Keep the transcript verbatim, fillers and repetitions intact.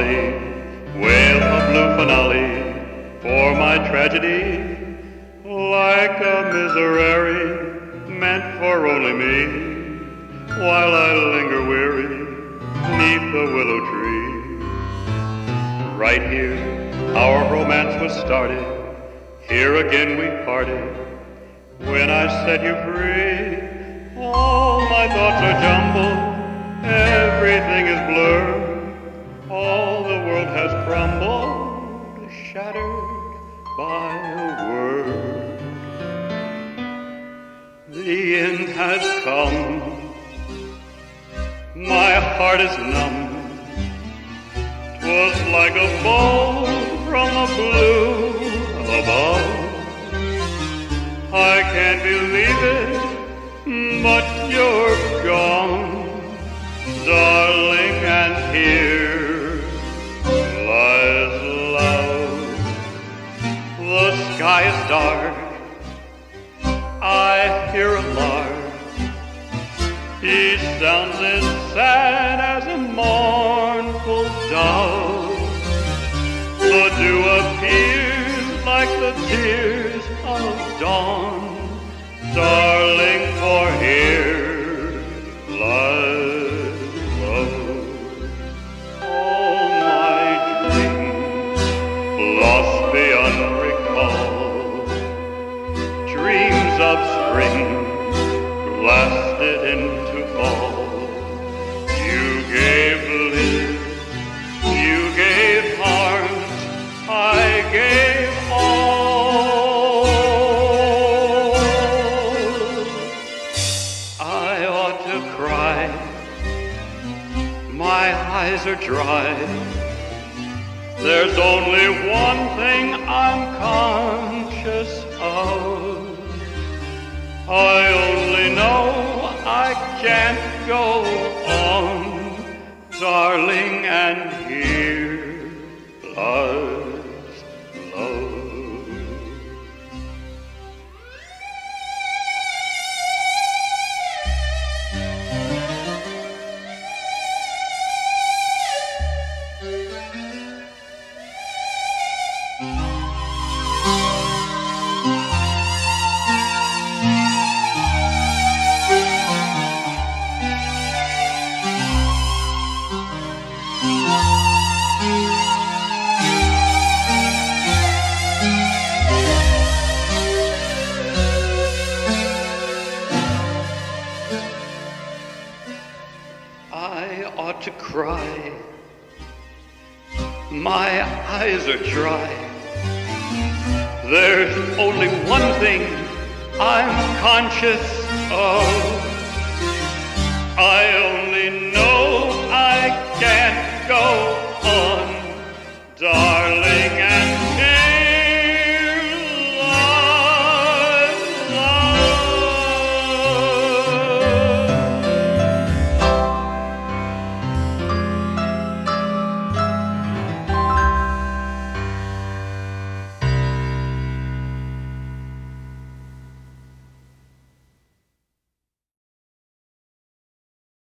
holly, wail a blue finale for my tragedy, like a miserere meant for only me, while I linger weary neath the willow tree. Right here, our romance was started. Here again we parted. When I set you free, all my thoughts are jumbled. Everything is blurred. All the world has crumbled, shattered by a word. The end has come. My heart is numb. 'Twas like a bolt from the blue above. I can't believe it, but you're gone, darling, and here lies love. The sky is dark, I hear a lark. He sounds as sad as a mournful dove. The dew appears like the tears of dawn, darling, for here lies love. All my dreams lost beyond recall, dreams of spring blasted into fall. You gave lips, you gave heart, I gave all. I ought to cry, my eyes are dry. There's only one thing I'm conscious of. I only know I can't go on, darling, and here lies love. I ought to cry, my eyes are dry. There's only one thing I'm conscious of. I only know